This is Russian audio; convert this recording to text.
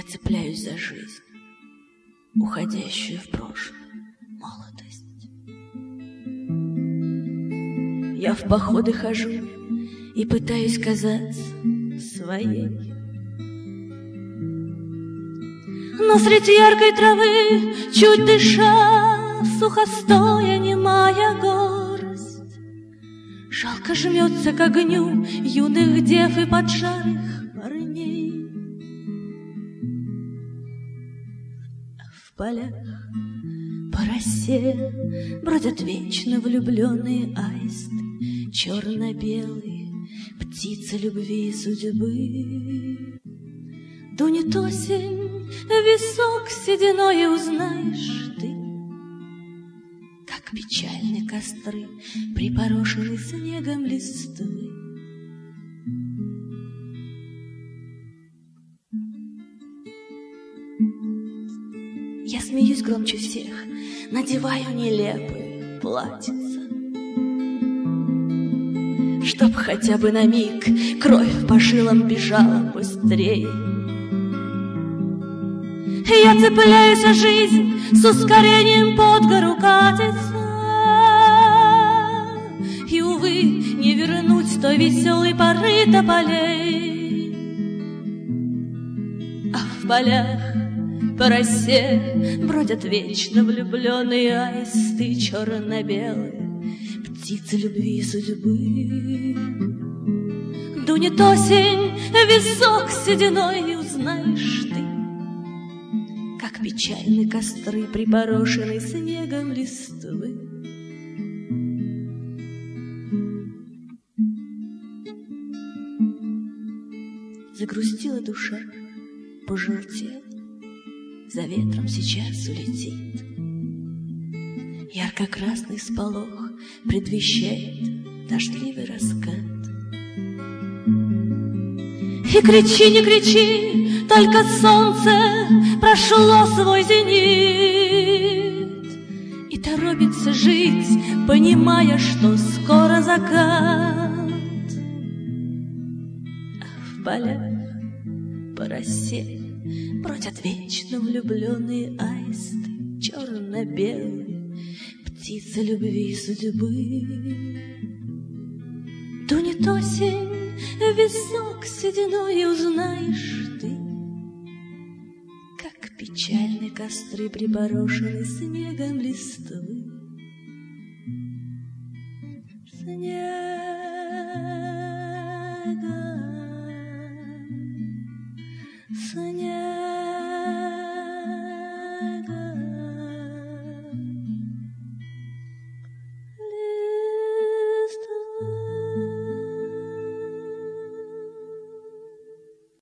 цепляюсь за жизнь, уходящую в прошлое молодость. Я в походы хожу и пытаюсь казаться своей, но среди яркой травы, чуть дыша, сухостоя немая горость, жалко жмется к огню юных дев и поджарых парней. В полях по росе бродят вечно влюбленные аисты, черно-белые птицы любви и судьбы. Дунет осень, висок сединой, и узнаешь ты, как печальны костры, припорошены снегом листвы. Я смеюсь громче всех, надеваю нелепые платьица, чтоб хотя бы на миг кровь по жилам бежала быстрее. Я цепляюсь о жизнь, с ускорением под гору катится, и, увы, не вернуть той веселой поры тополей. А в полях по росе бродят вечно влюбленные аисты, черно-белые птицы любви и судьбы. Дунет осень, висок сединой, и узнаешь ты, как печальны костры, припорошенные снегом листвы. Загрустила душа, пожелтела, за ветром сейчас улетит. Ярко-красный сполох предвещает дождливый раскат. И кричи, не кричи, только солнце прошло свой зенит и торопится жить, понимая, что скоро закат. А в полях по росе бродят вечно влюбленные аисты, черно-белые птицы любви и судьбы. Дунет осень, висок сединой, и узнаешь ты, как печальны костры, припорошены снегом листвы. Снегом, снегом.